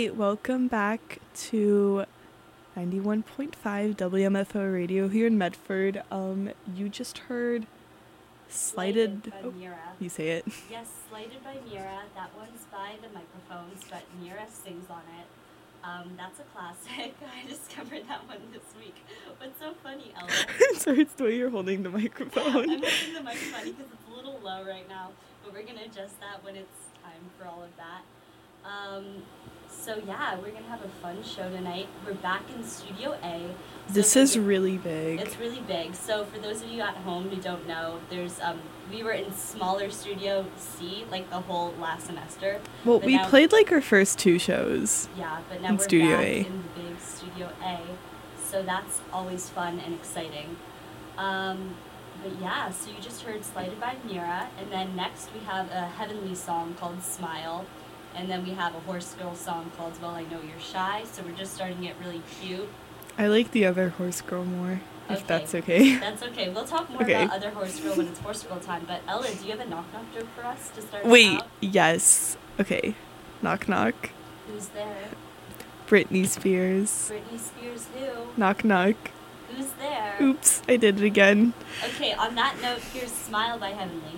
right, welcome back to 91.5 WMFO radio here in Medford. You just heard Slighted by Mira. You say it. Yes, Slighted by Mira. That one's by the Microphones, but Mira sings on it. That's a classic. I discovered that one this week. What's so funny, Ella? Sorry, it's the way you're holding the microphone. I'm holding the microphone because it's a little low right now, but we're going to adjust that when it's time for all of that. So yeah, we're gonna have a fun show tonight. We're back in Studio A. So this is really big. It's really big. So for those of you at home who don't know, there's we were in smaller Studio C like the whole last semester. Well, we played like our first two shows. Yeah, but now we're Studio back A. in the big Studio A. So that's always fun and exciting. But yeah, so you just heard Slighted by Mira, and then next we have a heavenly song called Smile. And then we have a Horse Girl song called Well I Know You're Shy, so we're just starting it really cute. I like the other Horse Girl more, if Okay. that's okay. That's okay. We'll talk more about other Horse Girl when it's Horse Girl time. But Ella, do you have a knock-knock joke for us to start Wait, out? yes. Okay. Knock knock. Who's there? Britney Spears. Britney Spears who? Knock knock. Who's there? Oops, I did it again. Okay, on that note, here's Smile by Heavenly.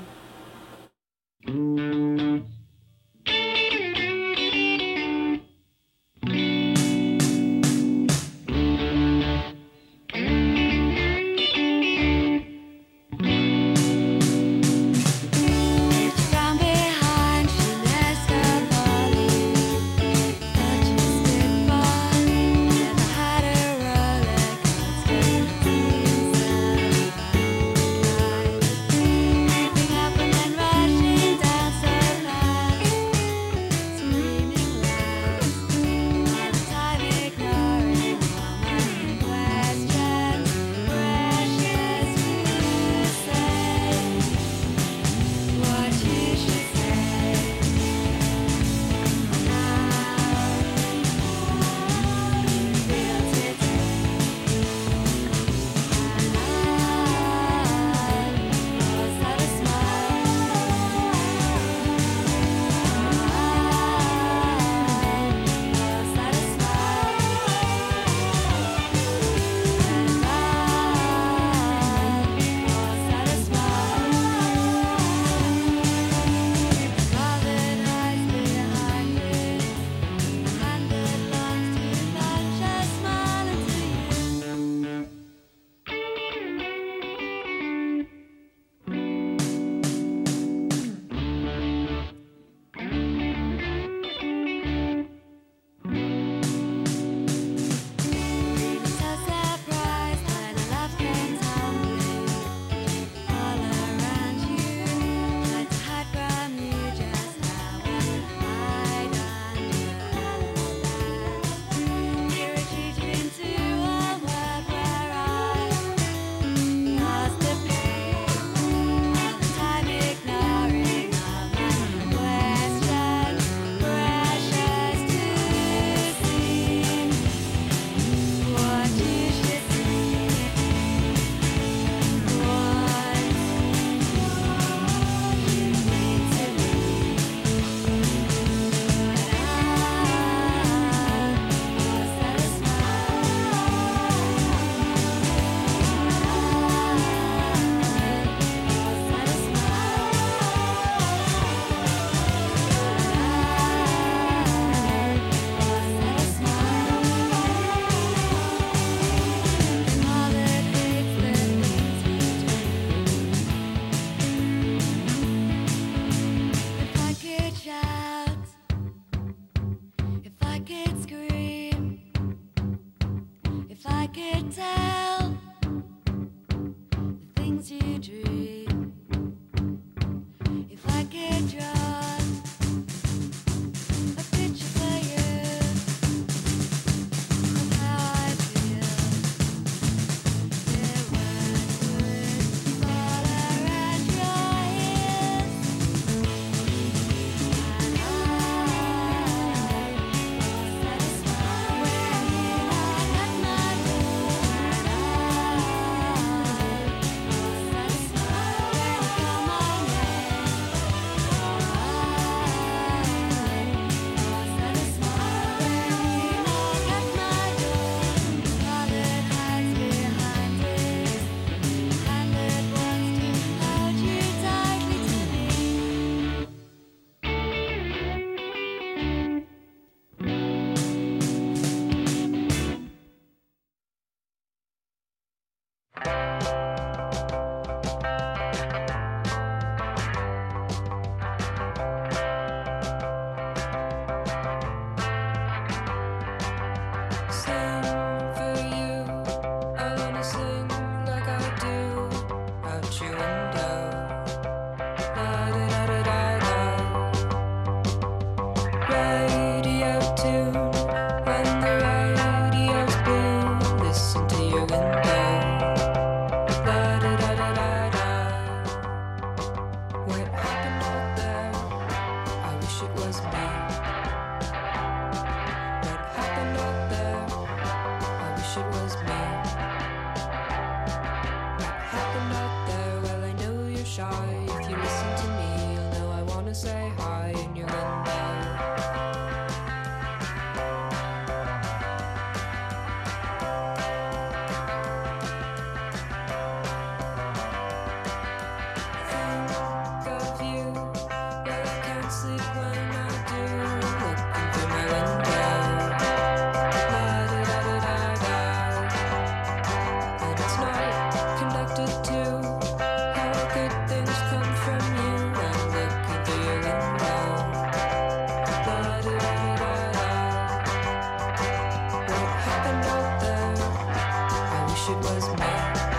wish it was me.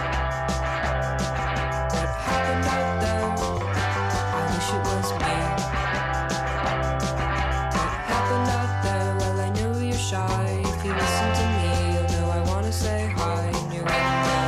What happened out there? I wish it was me. What happened out there? Well, I know you're shy. If you listen to me, you'll know I wanna say hi in your window.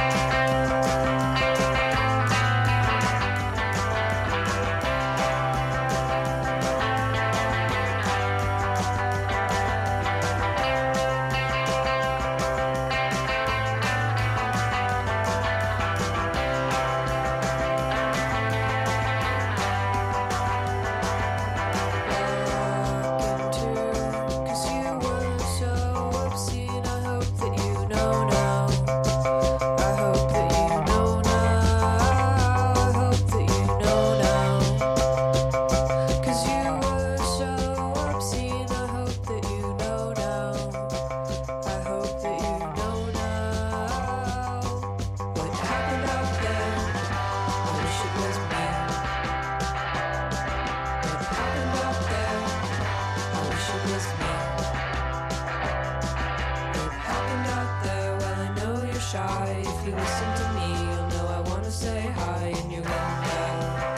If you listen to me, you'll know I wanna say hi in your window.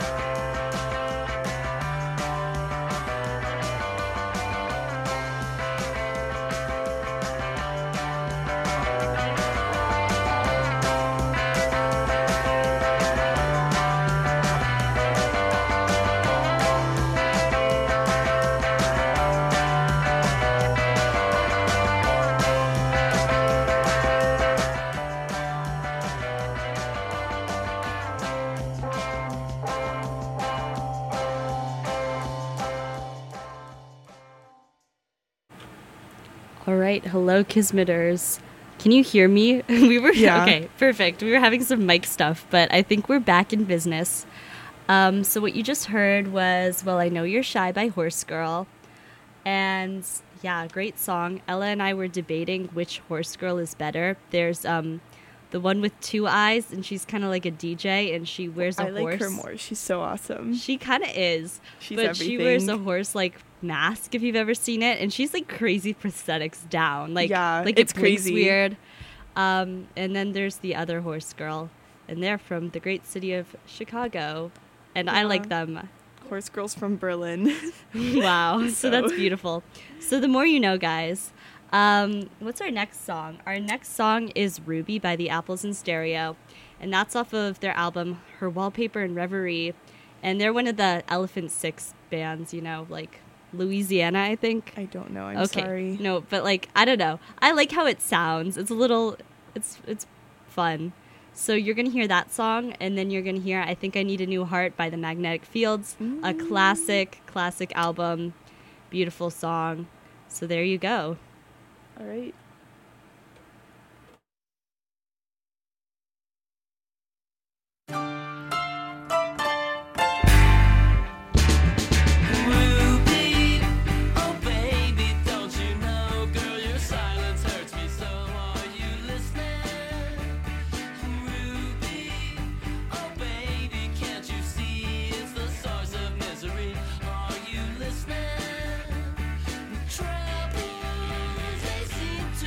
All right, hello, Kismeters. Can you hear me? Yeah. Okay, perfect. We were having some mic stuff, but I think we're back in business. So what you just heard was "Well, I Know You're Shy" by Horse Girl, and yeah, great song. Ella and I were debating which Horse Girl is better. There's the one with two eyes, and she's kind of like a DJ, and she wears a horse. I like her more. She's so awesome. She kind of is. She's but everything. She wears a horse like mask, if you've ever seen it, and she's like crazy prosthetics down. Like, yeah, like it's it blinks crazy. weird. And then there's the other Horse Girl, and they're from the great city of Chicago, and I like them. Horse Girls from Berlin. Wow, so that's beautiful. So the more you know, guys. What's our next song? Our next song is Ruby by the Apples in Stereo, and that's off of their album Her Wallpaper and Reverie, and they're one of the Elephant Six bands, you know, like Louisiana, I think. I don't know. I'm sorry. No, but like, I don't know. I like how it sounds. It's a little, it's fun. So you're going to hear that song, and then you're going to hear I Think I Need a New Heart by the Magnetic Fields, a classic album, beautiful song. So there you go. All right. Troubles, they seem to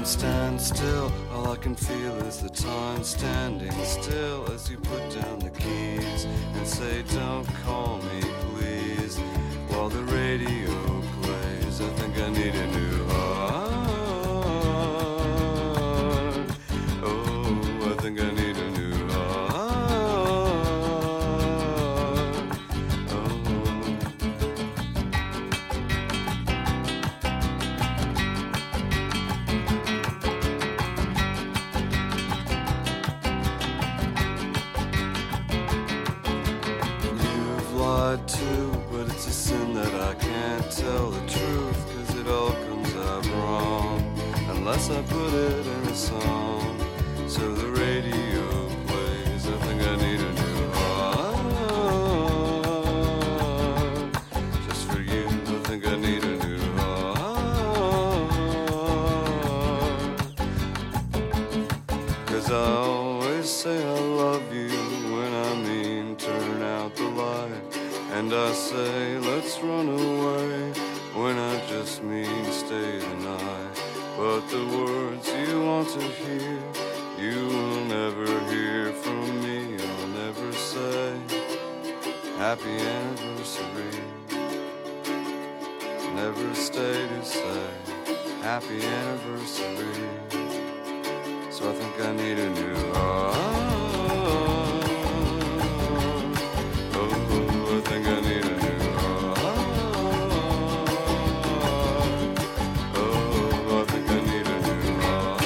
stand still. All I can feel is the time standing still as you put down the keys and say, don't call me, please. While the radio plays, I think I need a new heart. Oh, I think I need a new heart. Oh. You've lied too, but it's a sin that I can't tell the truth, 'cause it all comes out wrong unless I put it in a song. So the radio plays, I think I need a new heart. Just for you, I think I need a new heart. 'Cause I always say I love you when I mean turn out the light. And I say let's run away when I just mean stay the night. But the words you want to hear, you will never hear from me. I'll never say happy anniversary. Never stay to say happy anniversary. So I think I need a new heart. Oh, I think I need a new heart. Oh, I think I need a new heart.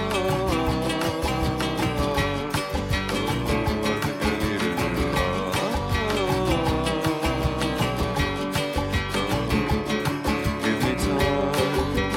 Oh, I think I need a new heart. Oh, give me time.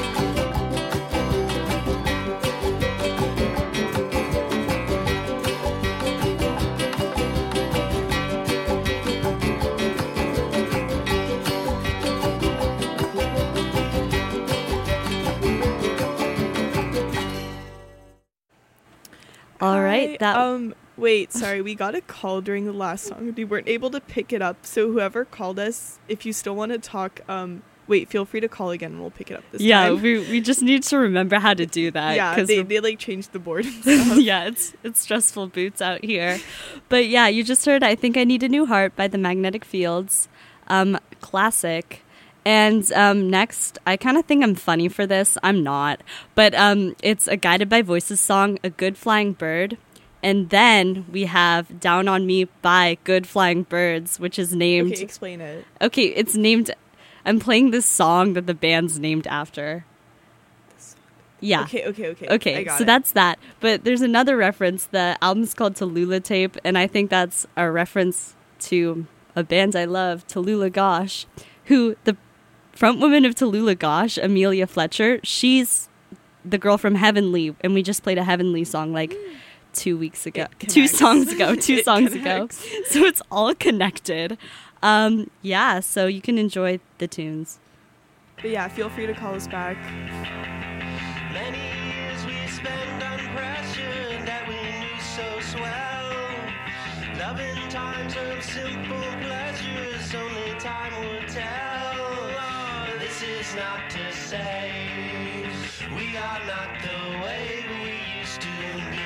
All right, that Wait, sorry, we got a call during the last song. We weren't able to pick it up, so whoever called us, if you still want to talk, feel free to call again and we'll pick it up this time. we just need to remember how to do that. Yeah, they like changed the board and stuff. Yeah, it's stressful boots out here. But yeah, you just heard I Think I Need a New Heart by the Magnetic Fields. Classic. And next, I kind of think I'm funny for this. I'm not. But it's a Guided by Voices song, A Good Flying Bird. And then we have Down on Me by Good Flying Birds, which is named... Okay, explain it. Okay, it's named... I'm playing this song that the band's named after. Yeah. Okay. I got so it. that's that. But there's another reference. The album's called Tallulah Tape, and I think that's a reference to a band I love, Tallulah Gosh, who the frontwoman of Tallulah Gosh, Amelia Fletcher, she's the girl from Heavenly, and we just played a Heavenly song like 2 weeks ago. Two songs ago. So it's all connected. Yeah, so you can enjoy the tunes. But yeah, feel free to call us back. Many years we spent on pressure that we knew so swell. Loving times of simple pleasures, only time will tell. Oh, this is not to say we are not the way we used to be.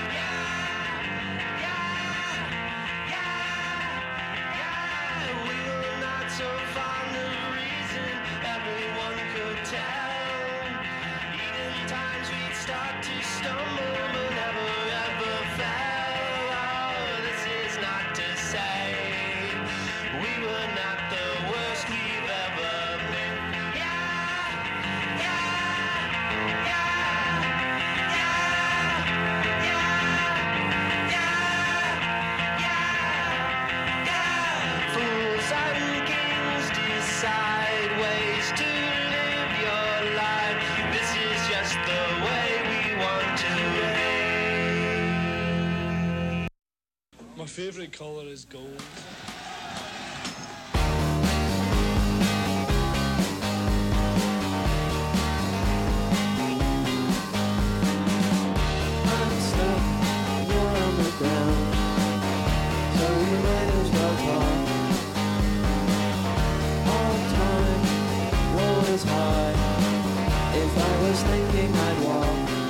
We were not so fond of reason, everyone could tell. Even times we'd start to stumble, but never ever fell. Oh, this is not to say we were not the worst we've ever been. Fools and kings decide ways to live your life. This is just the way we want to be. My favourite colour is gold. I'm stuck, you're on the ground, so we might as well talk. All time, roll is high. If I was thinking I'd walk.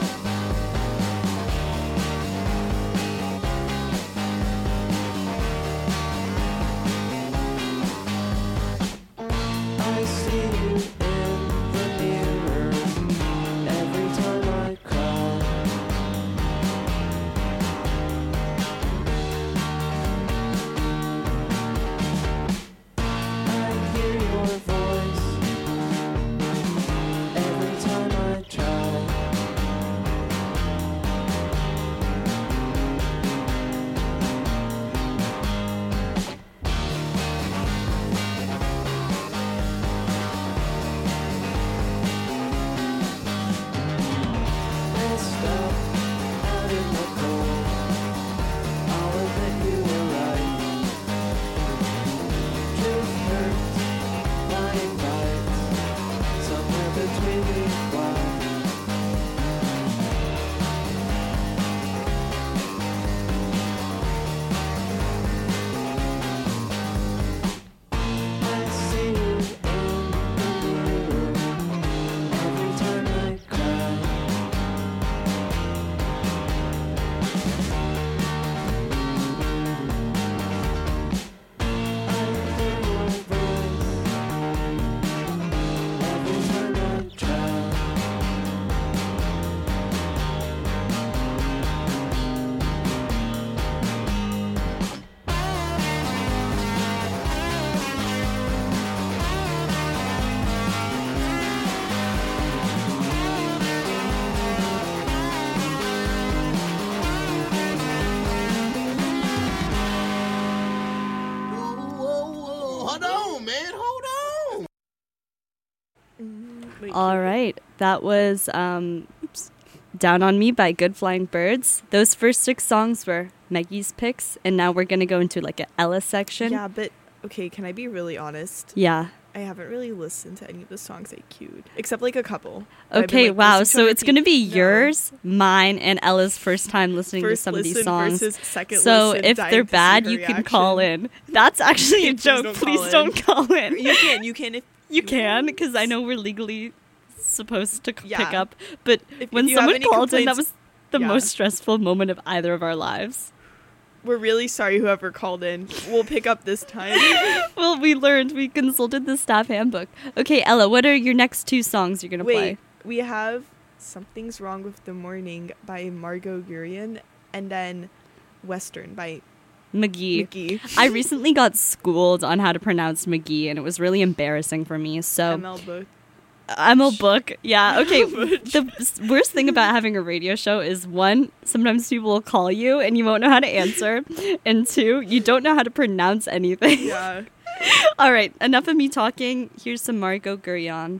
All right. That was Down on Me by Good Flying Birds. Those first 6 songs were Maggie's picks, and now we're going to go into like an Ella section. Yeah, but okay, can I be really honest? Yeah. I haven't really listened to any of the songs I queued, except like a couple. I've been, Okay, like, wow. listening So to it's going to be repeat. No. yours, mine, and Ella's first time listening to First some of these listen songs. versus second So listen, if dying they're to see bad, her you can call reaction. in. That's actually a Please joke. don't Please call don't call in. You can if You can, because I know we're legally supposed to pick Yeah. up. But If when you have someone any called in, that complaints- was the Yeah. most stressful moment of either of our lives. We're really sorry whoever called in. We'll pick up this time. Well, we consulted the staff handbook. Okay, Ella, what are your next 2 songs you're going to Wait, play? we have Something's Wrong with the Morning by Margot Gurian, and then Western by McGee. McGee. I recently got schooled on how to pronounce McGee, and it was really embarrassing for me. So ML Book. I'm a book. Yeah. Okay. The worst thing about having a radio show is 1, sometimes people will call you and you won't know how to answer, and 2, you don't know how to pronounce anything. Yeah. All right. Enough of me talking. Here's some Margot Gurian.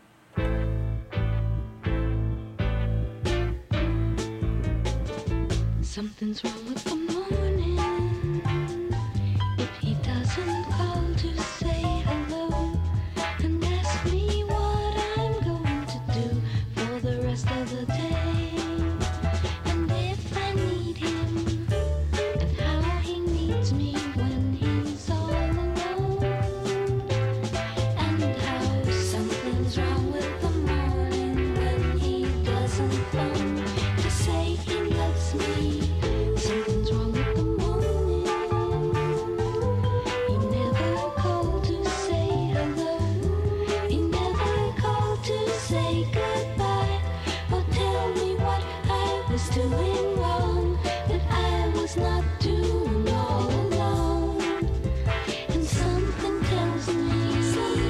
Something's wrong with the morning. If he doesn't call to say hello and ask me what I'm going to do for the rest of the day, and if I need him, and how he needs me when he's all alone, and how something's wrong with the morning when he doesn't phone to say he loves me. Something's wrong with the morning. He never called to say hello. He never called to say goodbye or tell me what I was doing wrong, that I was not doing all alone. And something tells me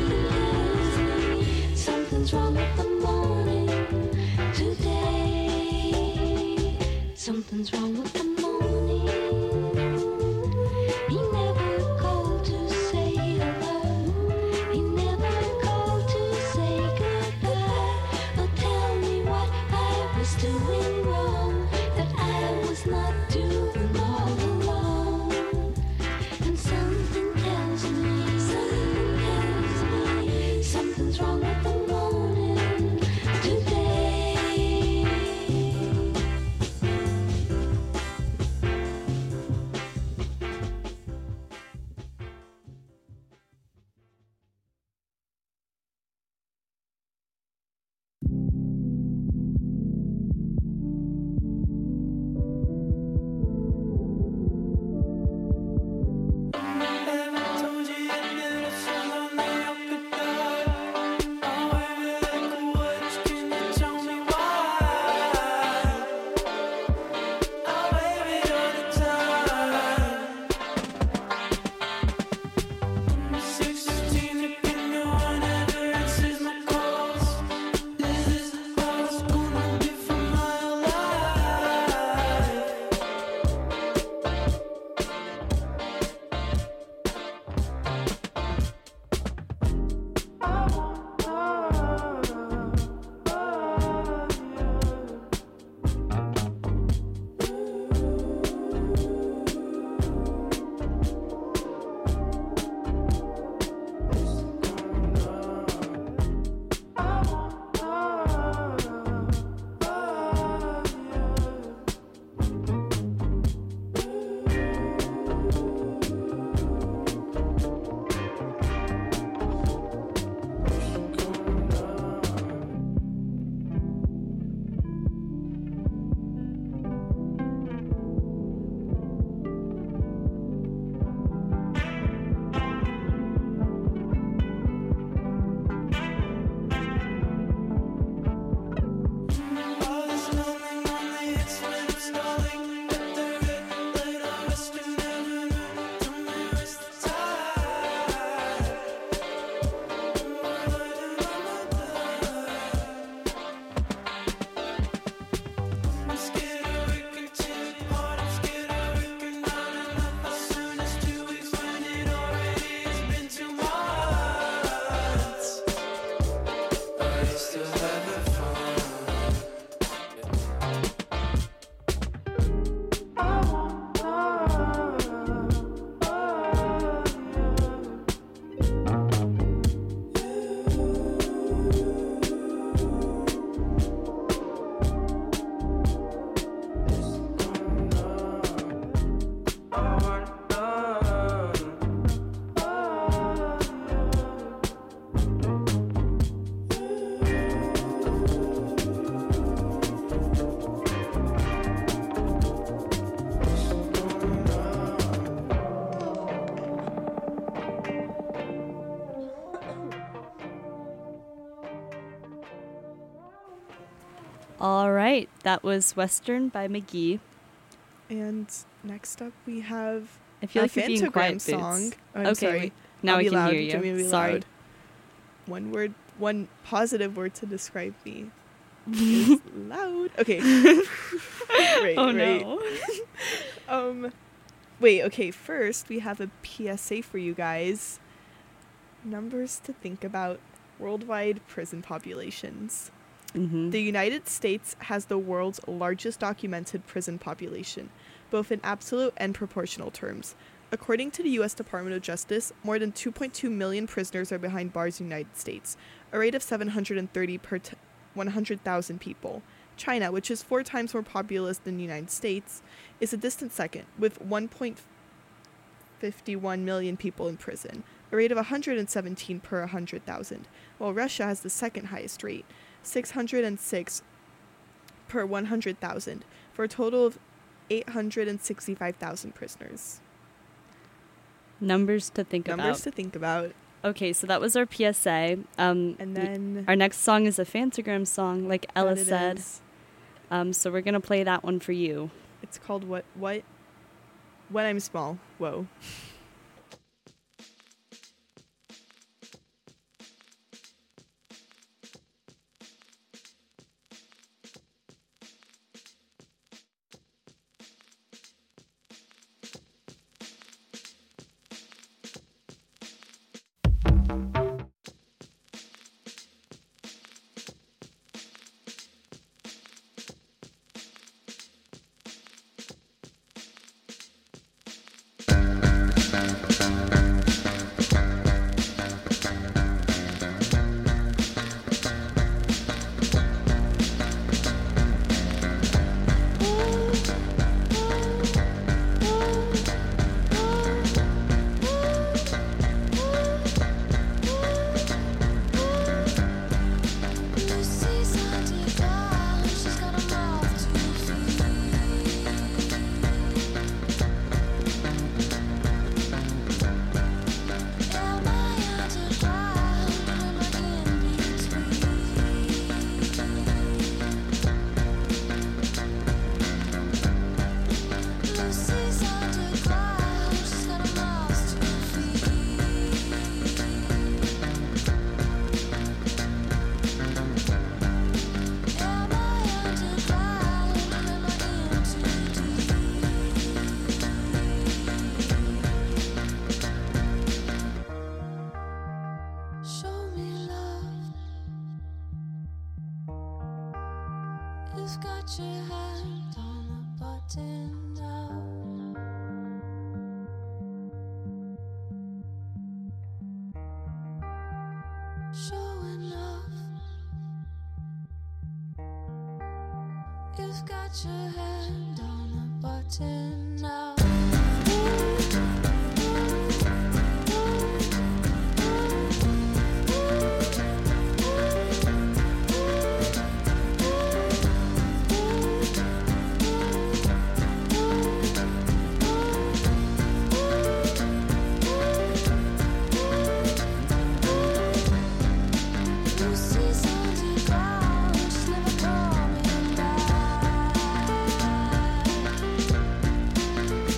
something's wrong with the morning today. Something's wrong with the morning. He never called to say hello. He never called to say goodbye or tell me what I was doing wrong, that I was not doing all alone. And something tells me something's wrong with the morning today. All right, that was Western by McGee. And next up we have I feel a like you're being Fantagram quiet, Boots. song. Oh, I'm Okay, sorry. wait. Now I'll I be can loud. hear you. Do you want me to be Sorry. loud? One positive word to describe me is loud. Okay. Right, Oh right. no. Wait, okay, first we have a PSA for you guys. Numbers to think about. Worldwide prison populations. Mm-hmm. The United States has the world's largest documented prison population, both in absolute and proportional terms. According to the U.S. Department of Justice, more than 2.2 million prisoners are behind bars in the United States, a rate of 730 per 100,000 people. China, which is 4 times more populous than the United States, is a distant second, with 1.51 million people in prison, a rate of 117 per 100,000, while Russia has the second highest rate, 606 per 100,000, for a total of 865,000 prisoners. Numbers to think Numbers about. to think about. Okay, so that was our PSA. And then Our next song is a Fantagram song, like Ella that it said. is. So we're gonna play that one for you. It's called What When I'm Small. Whoa. Lucy's underground, she's got a mouth to feed. Am I underground? Am I in between? Lucy's underground, she's got a mouth to feed. Am I underground? Am I in too deep? Show me love. You've got your hand on the button now. Show enough. You've got your hand on the button now. Lucy's underground, she's never coming back.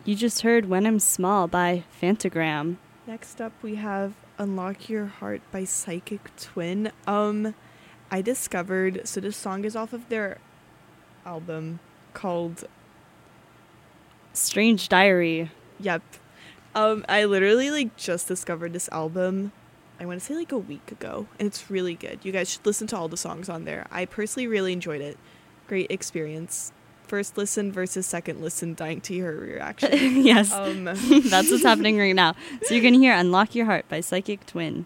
You just heard When I'm Small by Fantagram. Next up, we have Unlock Your Heart by Psychic Twin. I discovered, so this song is off of their album called, Strange Diary. yep. I literally, like, just discovered this album, I want to say, like, a week ago, and it's really good. You guys should listen to all the songs on there. I personally really enjoyed it. Great experience. First listen versus second listen, dying to hear her reaction. Yes, that's what's happening right now. So you're going to hear Unlock Your Heart by Psychic Twin.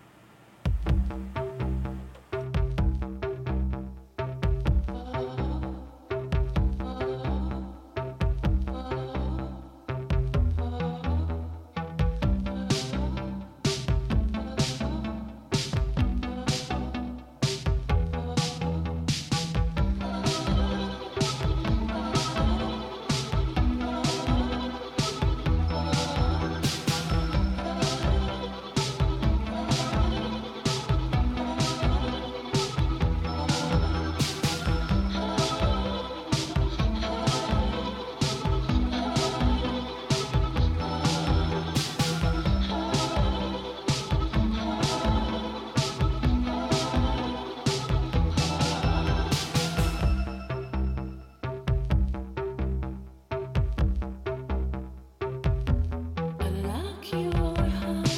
Unlock your heart.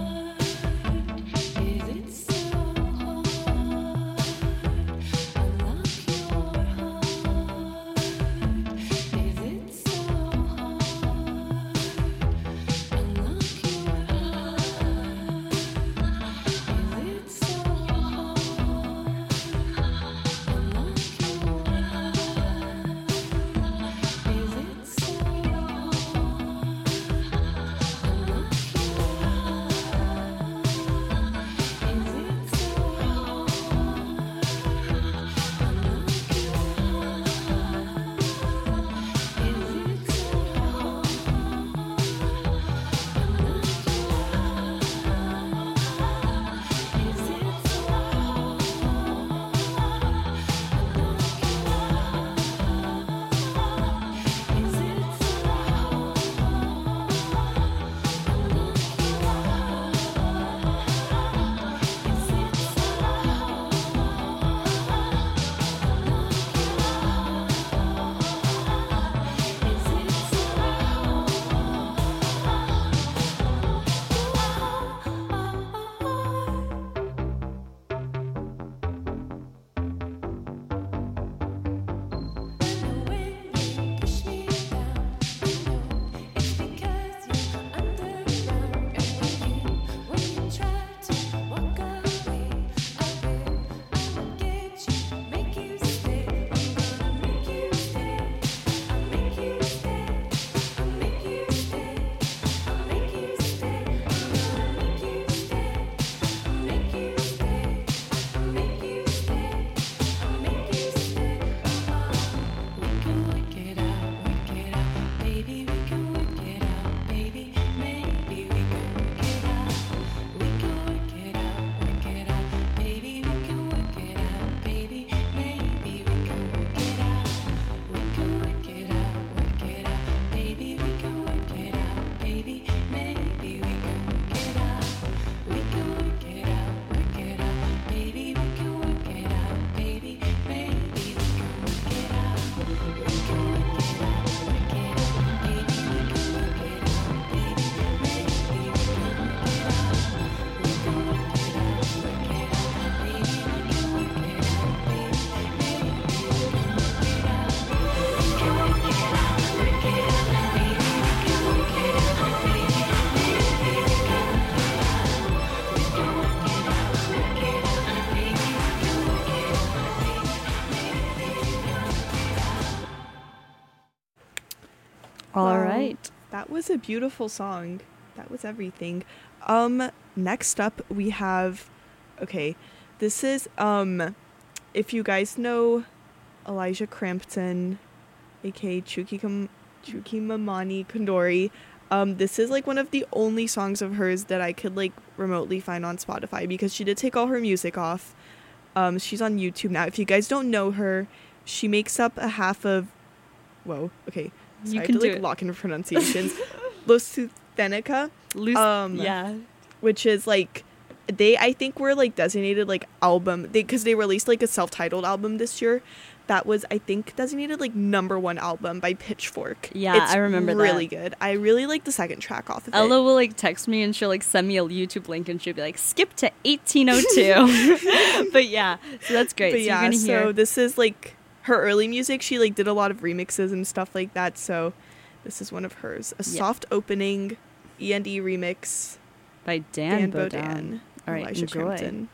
Is it so hard? Unlock your heart. Is it so hard? Unlock your heart. Is it so hard? Unlock your heart. Is it so All Wow. right. That was a beautiful song. That was everything. Next up we have, okay, this is, if you guys know Elijah Crampton, aka Chukimamani Kondori, this is like one of the only songs of hers that I could like remotely find on Spotify because she did take all her music off. She's on YouTube now. If you guys don't know her, she makes up a half of, whoa, okay, So You I can have to, do like, it. lock in pronunciations. Lusuthenica, Yeah. which is like I think were like designated like album because they released like a self-titled album this year that was I think designated like #1 album by Pitchfork. Yeah, It's I remember that. really good. I really like the second track off of Ella it. will like text me and she'll like send me a YouTube link and she'll be like, skip to 1802. But yeah, so that's great. But so yeah, you're gonna hear so this is like her early music. She like did a lot of remixes and stuff like that. So this is one of hers. A Yeah. soft opening E&E remix. by Dan Bodan. Bodan. All right, Elijah enjoy. Crampton.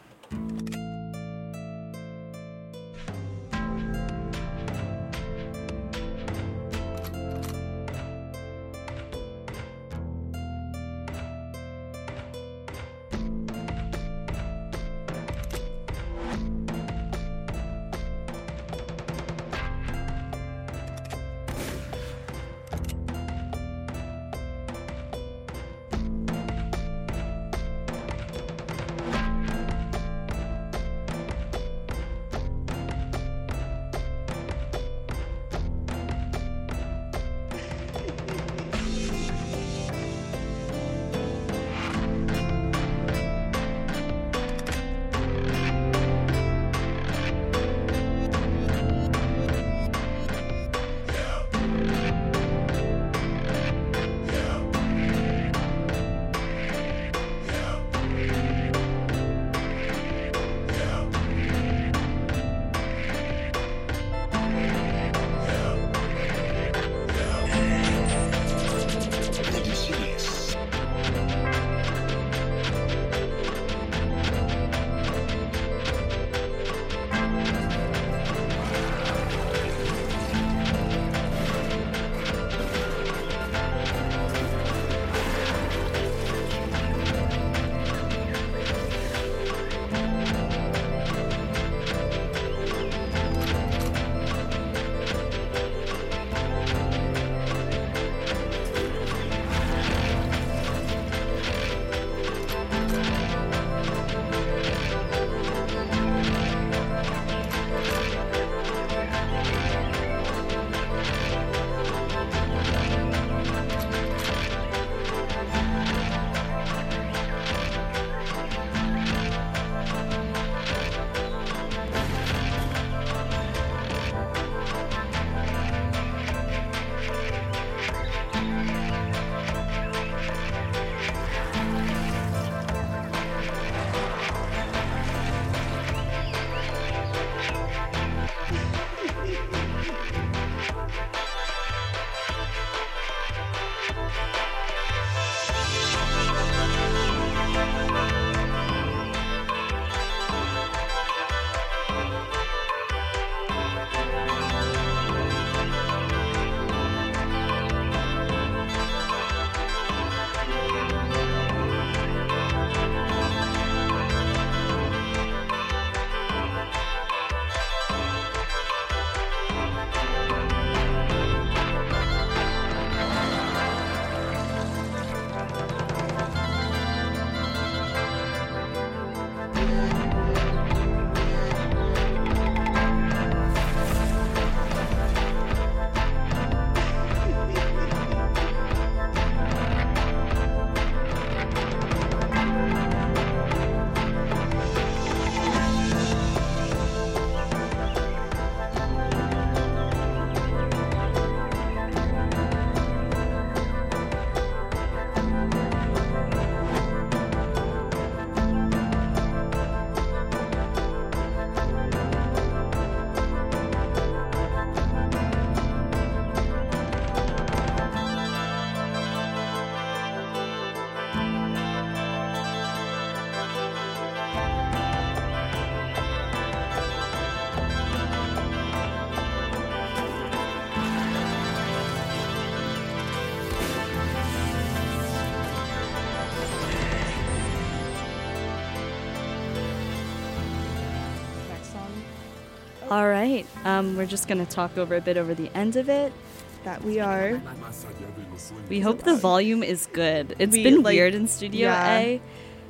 All right. We're just going to talk over a bit over the end of it. That we are. We hope the volume is good. It's We, been like, weird in Studio yeah. A.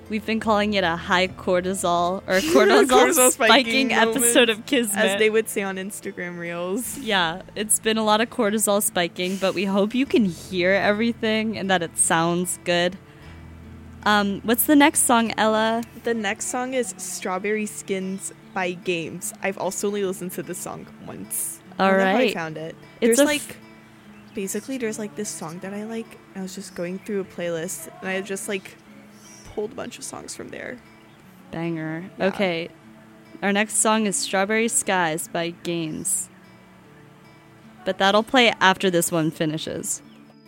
We've been calling it a high cortisol or cortisol spiking episode of Kismet. As they would say on Instagram Reels. Yeah, it's been a lot of cortisol spiking, but we hope you can hear everything and that it sounds good. What's the next song, Ella? The next song is Strawberry Skins by Games. I've also only listened to this song once. All I don't know how I right. found it. It's There's basically there's like this song that I like. I was just going through a playlist and I just like pulled a bunch of songs from there. Banger. Yeah. Okay. Our next song is Strawberry Skies by Games. But that'll play after this one finishes.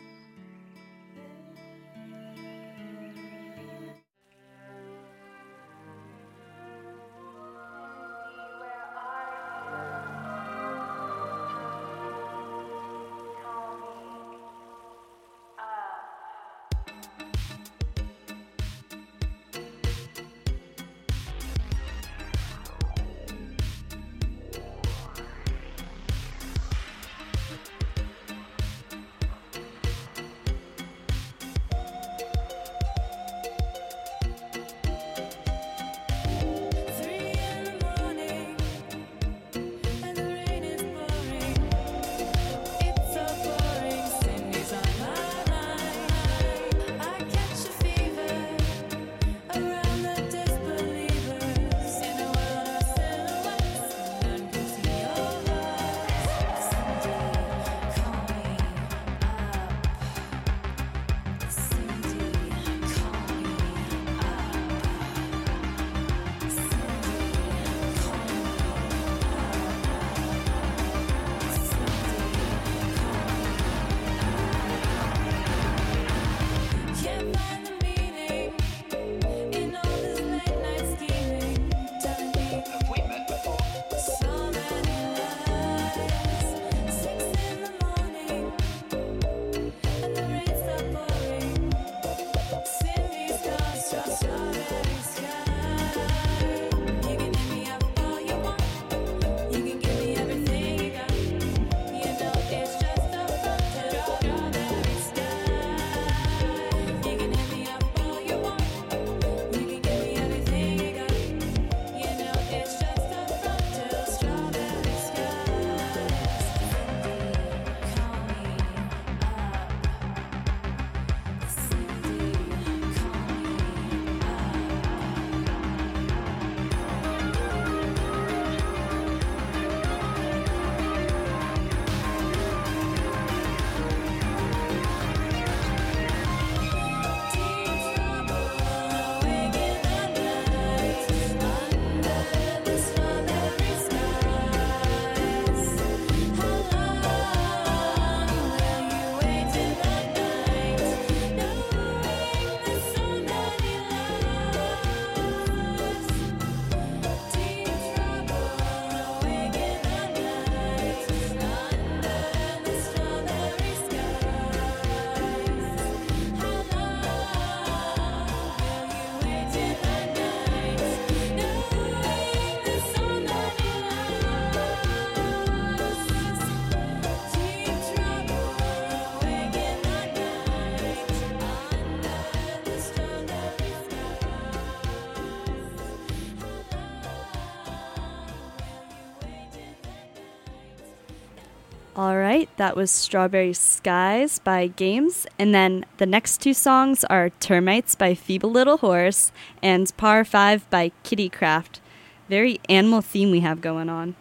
All right, that was Strawberry Skies by Games. And then the next two songs are Termites by Feeble Little Horse and Par 5 by Kittycraft. Very animal theme we have going on.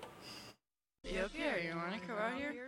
You up here? You want to come out here?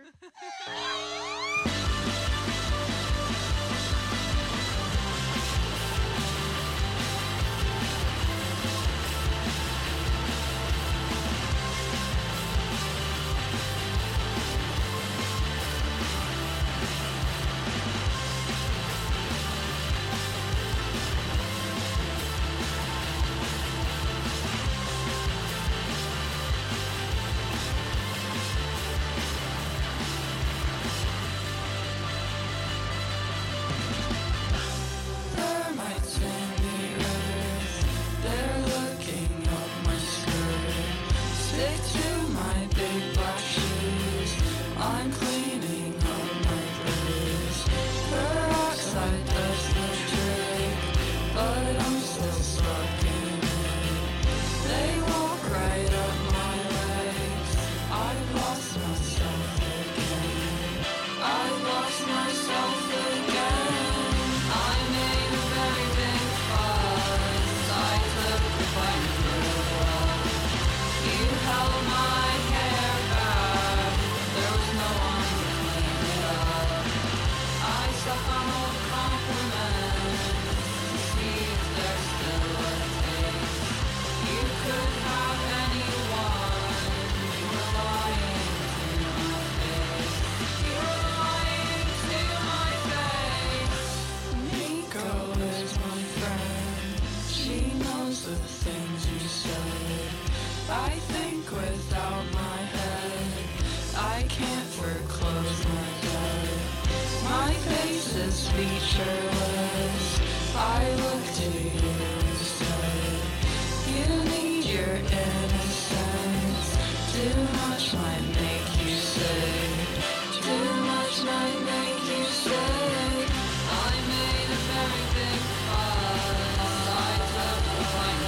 the things you said. I think without my head. I can't foreclose my debt. My face is featureless. I look to you instead. You need your innocence. Too much might make you sick. Too much might make you sick. I made a very big fuss. I took the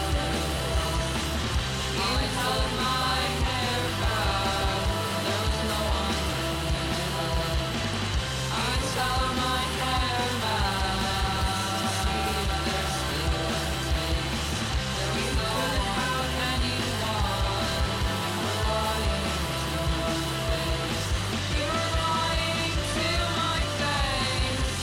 I held my hair back. There was no one there. I saw my hair back to see if there's still a taste. We could have anyone. You're lying to my face. You're lying to my face.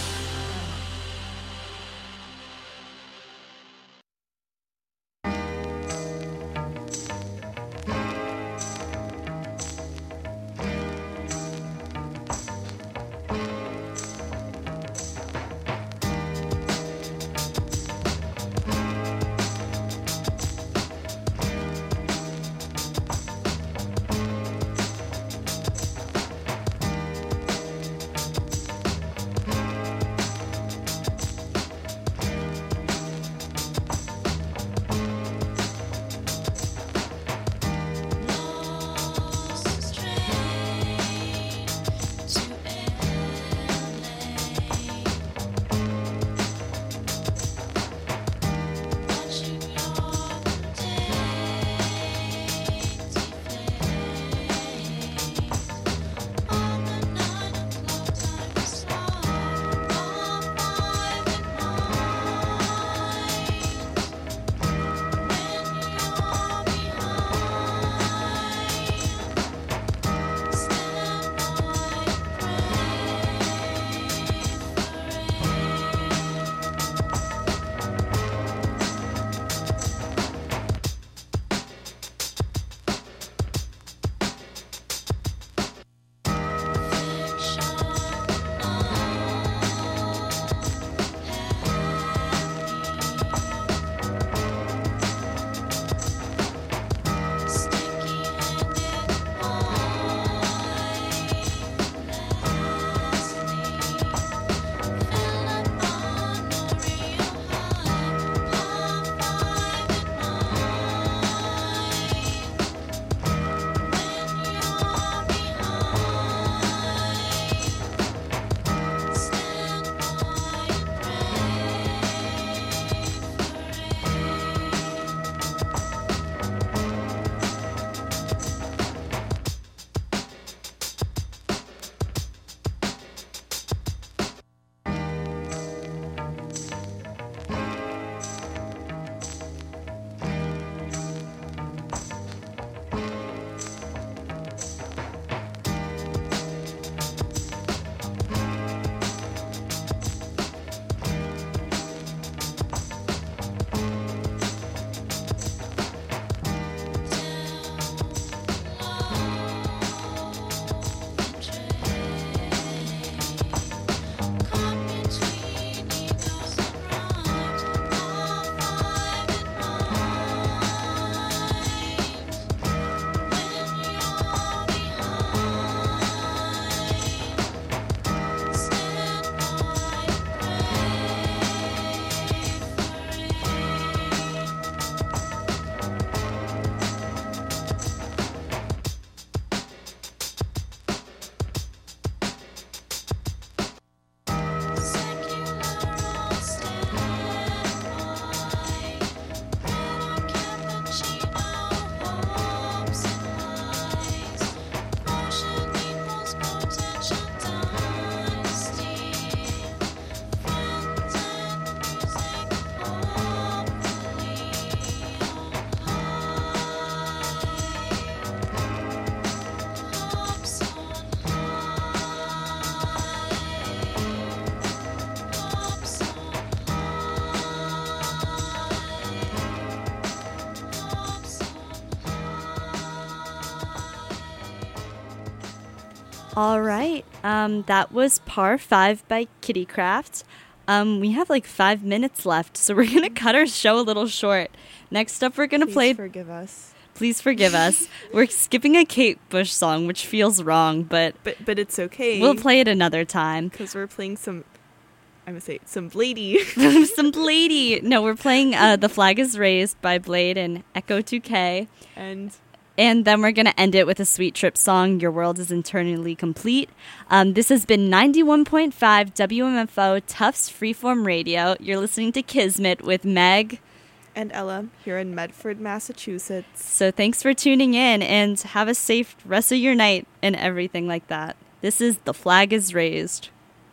All right. That was Par 5 by Kittycraft. We have like 5 minutes left, so we're going to cut our show a little short. Next up, we're going to Please play forgive us. Please Forgive Us. We're skipping a Kate Bush song, which feels wrong, but But it's okay. we'll play it another time. Because we're playing some, I'm going to say, some Blady. Some Blady. No, we're playing The Flag is Raised by Blade and Echo 2K. And then we're going to end it with a Sweet Trip song, Your World is Eternally Complete. This has been 91.5 WMFO Tufts Freeform Radio. You're listening to Kismet with Meg and Ella here in Medford, Massachusetts. So thanks for tuning in and have a safe rest of your night and everything like that. This is The Flag is Raised.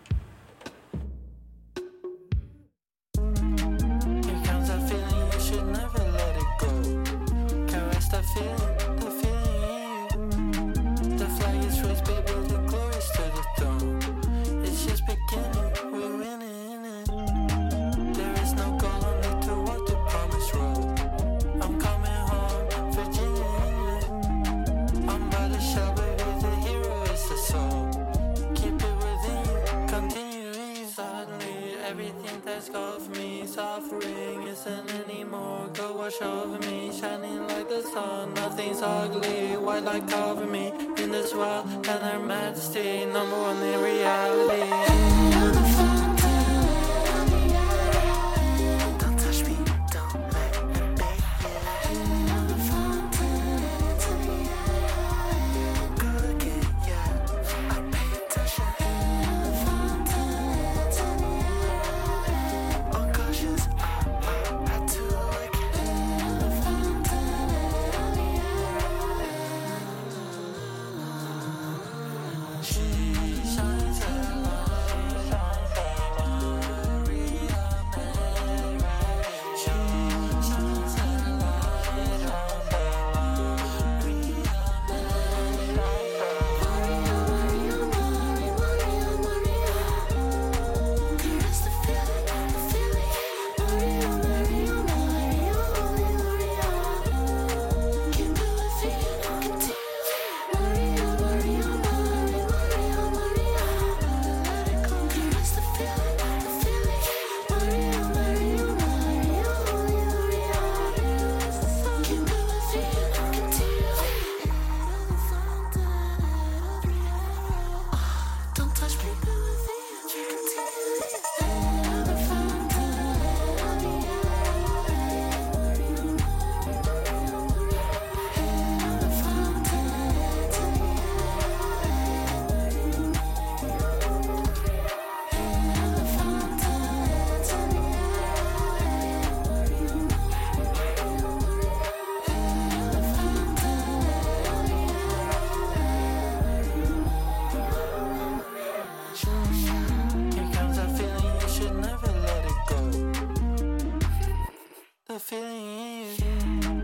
Here comes that feeling, you should never let it go. Caress that feeling, the feeling. The flag is raised, baby, the glory's to the throne. It's just beginning, we're winning it. There is no goal, only to walk the promised road. I'm coming home, Virginia. I'm by the shell, baby, the hero is the soul. Keep it within you, continuing suddenly. Everything that's got for me, suffering isn't anymore. Go wash over me, shining like the sun. Nothing's ugly, white light cover me. In this world, and her majesty, number one in reality. Don't touch me, don't let me be. Good again, yeah, I pay attention. Unconscious, I had to she shines a Don't touch me. Here comes that feeling, you should never let it go. The feeling in you.